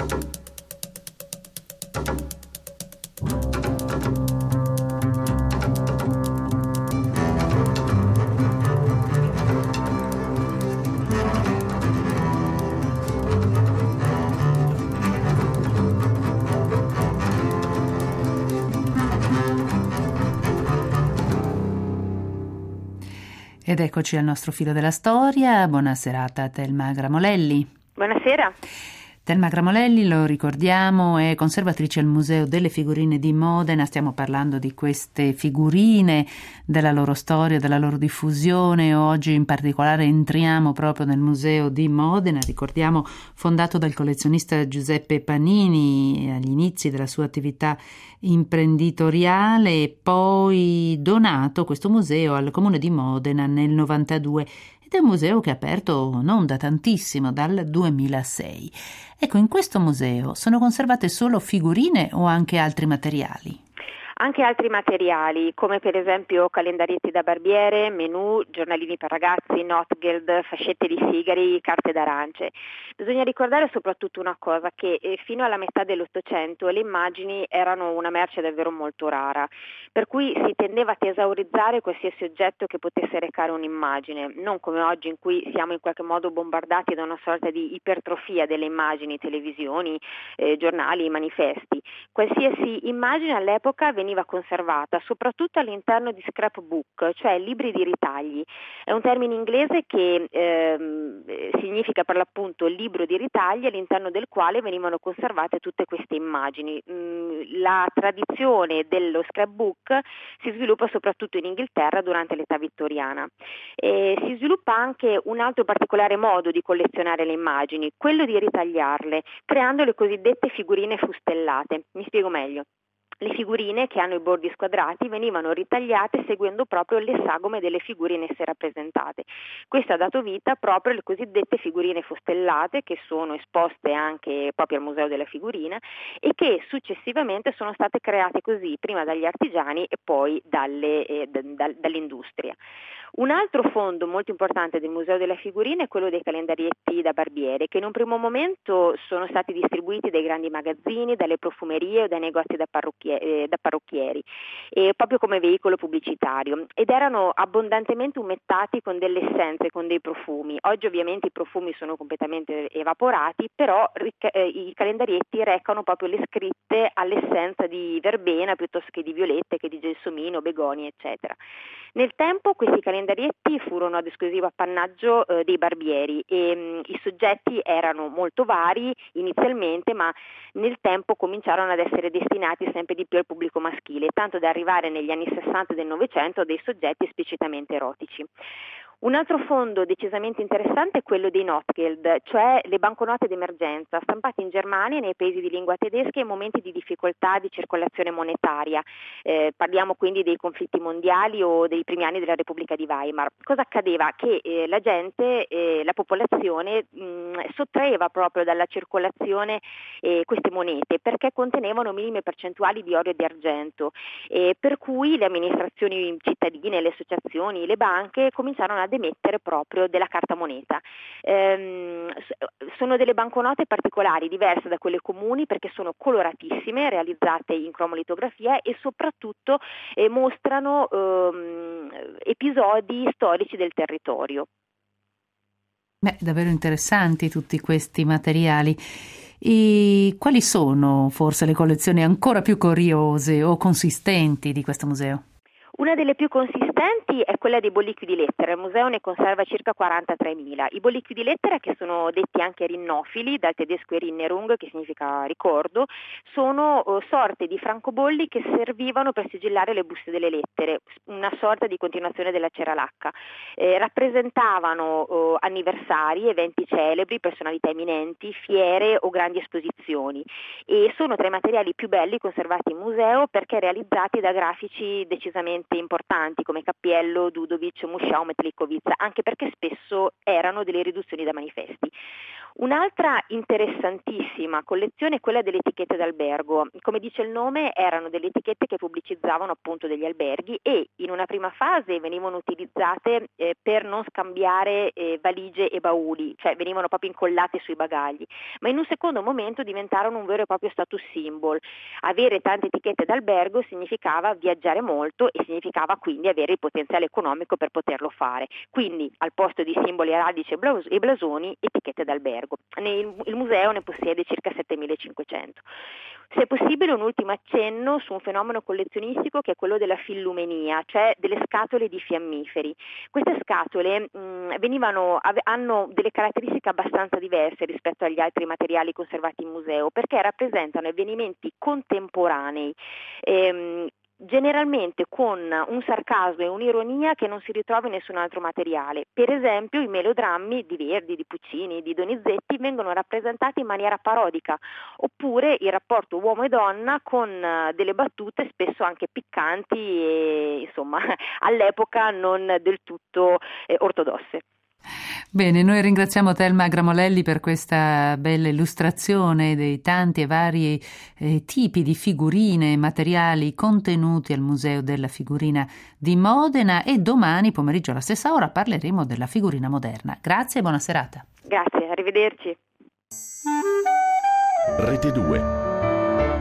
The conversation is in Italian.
Ed eccoci al nostro filo della storia. Buona serata a Thelma Gramolelli. Buonasera. Thelma Gramolelli, lo ricordiamo, è conservatrice al Museo delle Figurine di Modena. Stiamo parlando di queste figurine, della loro storia, della loro diffusione. Oggi in particolare entriamo proprio nel Museo di Modena, ricordiamo fondato dal collezionista Giuseppe Panini agli inizi della sua attività imprenditoriale e poi donato questo museo al Comune di Modena nel 92. Ed è un museo che è aperto non da tantissimo, dal 2006. Ecco, in questo museo sono conservate solo figurine o anche altri materiali? Anche altri materiali, come per esempio calendarietti da barbiere, menù, giornalini per ragazzi, Notgeld, fascette di sigari, carte d'arance. Bisogna ricordare soprattutto una cosa, che fino alla metà dell'Ottocento le immagini erano una merce davvero molto rara, per cui si tendeva a tesaurizzare qualsiasi oggetto che potesse recare un'immagine, non come oggi in cui siamo in qualche modo bombardati da una sorta di ipertrofia delle immagini, televisioni, giornali, manifesti. Qualsiasi immagine all'epoca veniva conservata, soprattutto all'interno di scrapbook, cioè libri di ritagli. È un termine inglese che significa per l'appunto libro di ritagli, all'interno del quale venivano conservate tutte queste immagini. La tradizione dello scrapbook si sviluppa soprattutto in Inghilterra durante l'età vittoriana. Si sviluppa anche un altro particolare modo di collezionare le immagini, quello di ritagliarle, creando le cosiddette figurine fustellate. Mi spiego meglio. Le figurine, che hanno i bordi squadrati, venivano ritagliate seguendo proprio le sagome delle figure in esse rappresentate. Questo ha dato vita proprio alle cosiddette figurine fustellate, che sono esposte anche proprio al Museo della Figurina e che successivamente sono state create così, prima dagli artigiani e poi dall'industria. Un altro fondo molto importante del Museo della Figurina è quello dei calendarietti da barbiere, che in un primo momento sono stati distribuiti dai grandi magazzini, dalle profumerie o dai negozi da parrucchieri, proprio come veicolo pubblicitario, ed erano abbondantemente umettati con delle essenze, con dei profumi. Oggi ovviamente i profumi sono completamente evaporati, però i calendarietti recano proprio le scritte all'essenza di verbena piuttosto che di violette, che di gelsomino, begoni, eccetera. Nel tempo questi calendarietti furono ad esclusivo appannaggio dei barbieri e i soggetti erano molto vari inizialmente, ma nel tempo cominciarono ad essere destinati sempre di più al pubblico maschile, tanto da arrivare negli anni 60 del Novecento a dei soggetti esplicitamente erotici. Un altro fondo decisamente interessante è quello dei Notgeld, cioè le banconote d'emergenza, stampate in Germania e nei paesi di lingua tedesca in momenti di difficoltà di circolazione monetaria. Parliamo quindi dei conflitti mondiali o dei primi anni della Repubblica di Weimar. Cosa accadeva? Che la gente, la popolazione sottraeva proprio dalla circolazione queste monete perché contenevano minime percentuali di oro e di argento, per cui le amministrazioni cittadine, le associazioni, le banche cominciarono ad emettere proprio della carta moneta. Sono delle banconote particolari, diverse da quelle comuni perché sono coloratissime, realizzate in cromolitografia e soprattutto mostrano episodi storici del territorio. Davvero interessanti tutti questi materiali. E quali sono forse le collezioni ancora più curiose o consistenti di questo museo? Una delle più consistenti è quella dei bollicchi di lettera. Il museo ne conserva circa 43.000. I bollicchi di lettera, che sono detti anche rinnofili, dal tedesco Erinnerung, che significa ricordo, sono sorte di francobolli che servivano per sigillare le buste delle lettere, una sorta di continuazione della ceralacca. Rappresentavano anniversari, eventi celebri, personalità eminenti, fiere o grandi esposizioni e sono tra i materiali più belli conservati in museo perché realizzati da grafici decisamente importanti come Cappiello, Dudovic, Musciau, Metlikovic, anche perché spesso erano delle riduzioni da manifesti. Un'altra interessantissima collezione è quella delle etichette d'albergo. Come dice il nome, erano delle etichette che pubblicizzavano appunto degli alberghi e in una prima fase venivano utilizzate per non scambiare valigie e bauli, cioè venivano proprio incollate sui bagagli, ma in un secondo momento diventarono un vero e proprio status symbol. Avere tante etichette d'albergo significava viaggiare molto e significava quindi avere il potenziale economico per poterlo fare. Quindi al posto di simboli araldici e blasoni, etichette d'albergo. Il museo ne possiede circa 7.500. Se è possibile, un ultimo accenno su un fenomeno collezionistico che è quello della fillumenia, cioè delle scatole di fiammiferi. Queste scatole hanno delle caratteristiche abbastanza diverse rispetto agli altri materiali conservati in museo, perché rappresentano avvenimenti contemporanei, generalmente con un sarcasmo e un'ironia che non si ritrova in nessun altro materiale. Per esempio, i melodrammi di Verdi, di Puccini, di Donizetti vengono rappresentati in maniera parodica, oppure il rapporto uomo e donna con delle battute spesso anche piccanti e insomma all'epoca non del tutto ortodosse. Bene, noi ringraziamo Thelma Gramolelli per questa bella illustrazione dei tanti e vari tipi di figurine e materiali contenuti al Museo della Figurina di Modena, e domani pomeriggio alla stessa ora parleremo della figurina moderna. Grazie e buona serata. Grazie, arrivederci. Rete 2